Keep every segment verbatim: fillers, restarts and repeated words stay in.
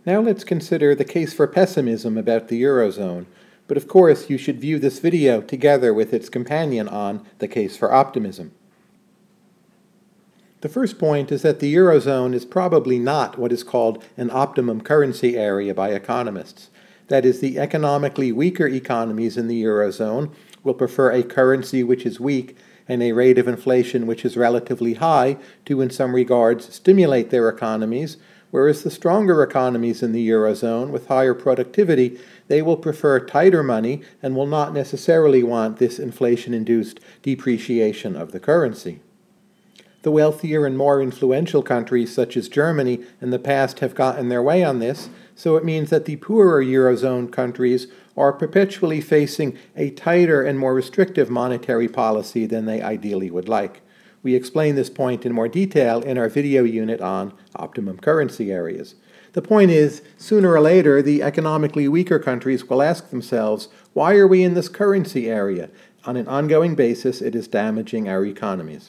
Now let's consider the case for pessimism about the Eurozone, but of course you should view this video together with its companion on the case for optimism. The first point is that the Eurozone is probably not what is called an optimum currency area by economists. That is, the economically weaker economies in the Eurozone will prefer a currency which is weak and a rate of inflation which is relatively high to, in some regards, stimulate their economies, whereas the stronger economies in the Eurozone with higher productivity, they will prefer tighter money and will not necessarily want this inflation-induced depreciation of the currency. The wealthier and more influential countries, such as Germany, in the past have gotten their way on this, so it means that the poorer Eurozone countries are perpetually facing a tighter and more restrictive monetary policy than they ideally would like. We explain this point in more detail in our video unit on optimum currency areas. The point is, sooner or later, the economically weaker countries will ask themselves, why are we in this currency area? On an ongoing basis, it is damaging our economies.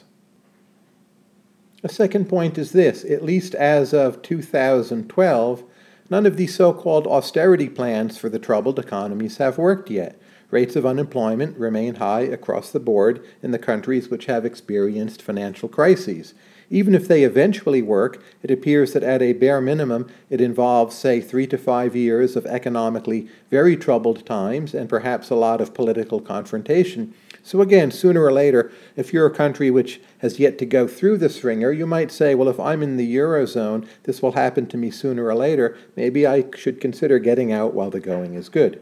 A second point is this: at least as of two thousand twelve, none of the so-called austerity plans for the troubled economies have worked yet. Rates of unemployment remain high across the board in the countries which have experienced financial crises. Even if they eventually work, it appears that at a bare minimum it involves, say, three to five years of economically very troubled times and perhaps a lot of political confrontation. So again, sooner or later, if you're a country which has yet to go through this ringer, you might say, well, if I'm in the Eurozone, this will happen to me sooner or later. Maybe I should consider getting out while the going is good.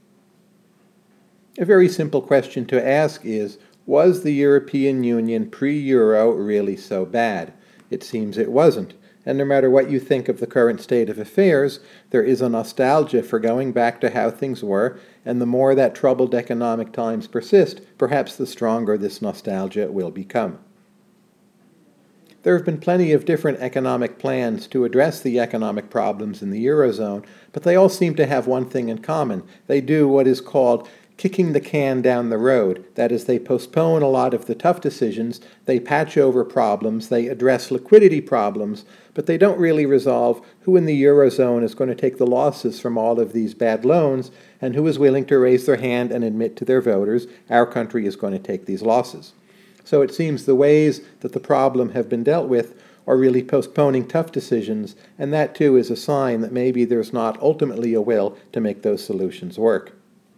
A very simple question to ask is, was the European Union pre-Euro really so bad? It seems it wasn't. And no matter what you think of the current state of affairs, there is a nostalgia for going back to how things were, and the more that troubled economic times persist, perhaps the stronger this nostalgia will become. There have been plenty of different economic plans to address the economic problems in the Eurozone, but they all seem to have one thing in common. They do what is called kicking the can down the road. That is, they postpone a lot of the tough decisions, they patch over problems, they address liquidity problems, but they don't really resolve who in the Eurozone is going to take the losses from all of these bad loans and who is willing to raise their hand and admit to their voters, our country is going to take these losses. So it seems the ways that the problem have been dealt with are really postponing tough decisions, and that too is a sign that maybe there's not ultimately a will to make those solutions work.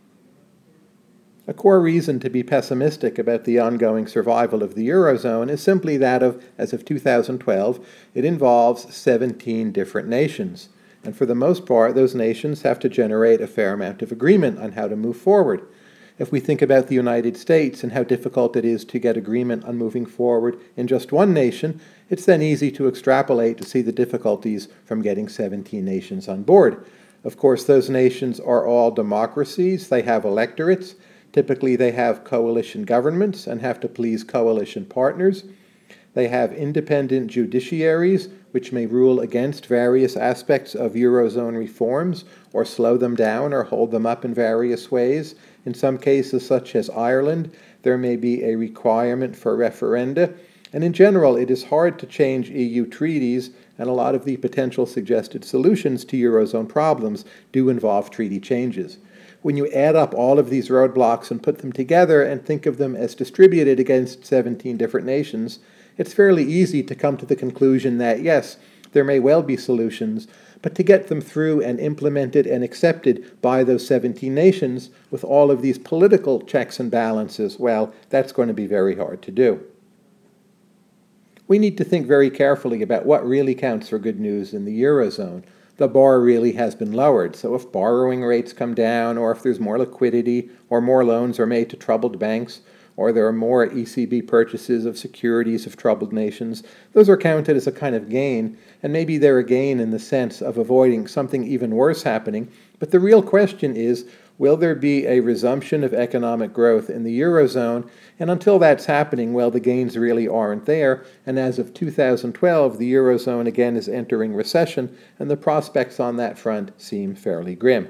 A core reason to be pessimistic about the ongoing survival of the Eurozone is simply that of, as of two thousand twelve, it involves seventeen different nations. And for the most part, those nations have to generate a fair amount of agreement on how to move forward. If we think about the United States and how difficult it is to get agreement on moving forward in just one nation, it's then easy to extrapolate to see the difficulties from getting seventeen nations on board. Of course, those nations are all democracies. They have electorates. Typically, they have coalition governments and have to please coalition partners. They have independent judiciaries, which may rule against various aspects of Eurozone reforms, or slow them down or hold them up in various ways. In some cases, such as Ireland, there may be a requirement for referenda. And in general, it is hard to change E U treaties, and a lot of the potential suggested solutions to Eurozone problems do involve treaty changes. When you add up all of these roadblocks and put them together and think of them as distributed against seventeen different nations, it's fairly easy to come to the conclusion that, yes, there may well be solutions, but to get them through and implemented and accepted by those seventeen nations with all of these political checks and balances, well, that's going to be very hard to do. We need to think very carefully about what really counts for good news in the Eurozone. The bar really has been lowered, so if borrowing rates come down, or if there's more liquidity, or more loans are made to troubled banks, or there are more E C B purchases of securities of troubled nations, those are counted as a kind of gain, and maybe they're a gain in the sense of avoiding something even worse happening. But the real question is, will there be a resumption of economic growth in the Eurozone? And until that's happening, well, the gains really aren't there. And as of two thousand twelve, the Eurozone again is entering recession, and the prospects on that front seem fairly grim.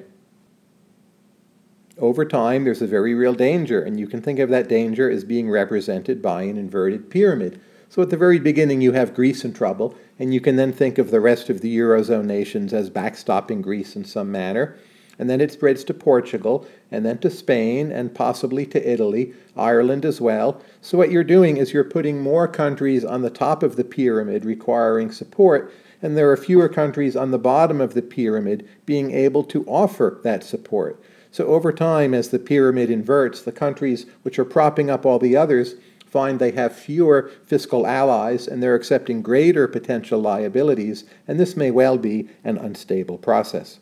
Over time, there's a very real danger, and you can think of that danger as being represented by an inverted pyramid. So at the very beginning you have Greece in trouble, and you can then think of the rest of the Eurozone nations as backstopping Greece in some manner. And then it spreads to Portugal, and then to Spain, and possibly to Italy, Ireland as well. So what you're doing is you're putting more countries on the top of the pyramid requiring support, and there are fewer countries on the bottom of the pyramid being able to offer that support. So over time, as the pyramid inverts, the countries which are propping up all the others find they have fewer fiscal allies, and they're accepting greater potential liabilities, and this may well be an unstable process.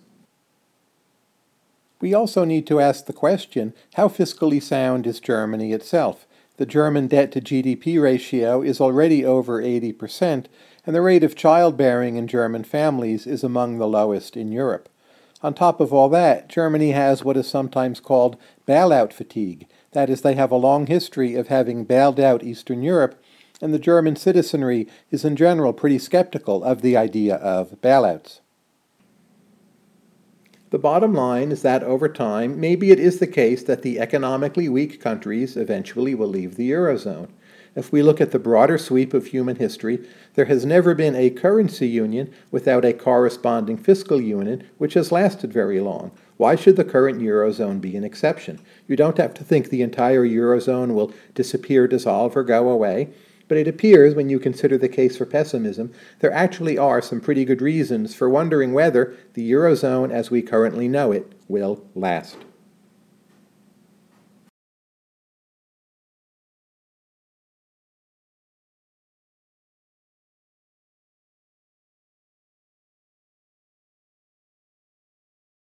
We also need to ask the question, how fiscally sound is Germany itself? The German debt-to G D P ratio is already over eighty percent, and the rate of childbearing in German families is among the lowest in Europe. On top of all that, Germany has what is sometimes called bailout fatigue. That is, they have a long history of having bailed out Eastern Europe, and the German citizenry is in general pretty skeptical of the idea of bailouts. The bottom line is that over time, maybe it is the case that the economically weak countries eventually will leave the Eurozone. If we look at the broader sweep of human history, there has never been a currency union without a corresponding fiscal union which has lasted very long. Why should the current Eurozone be an exception? You don't have to think the entire Eurozone will disappear, dissolve, or go away. But it appears, when you consider the case for pessimism, there actually are some pretty good reasons for wondering whether the Eurozone as we currently know it will last.